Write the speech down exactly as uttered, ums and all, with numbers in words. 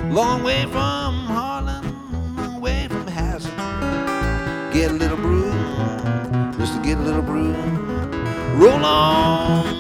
long way from Harlem, away from Hazard. Get a little brew, just to get a little brew. Roll on.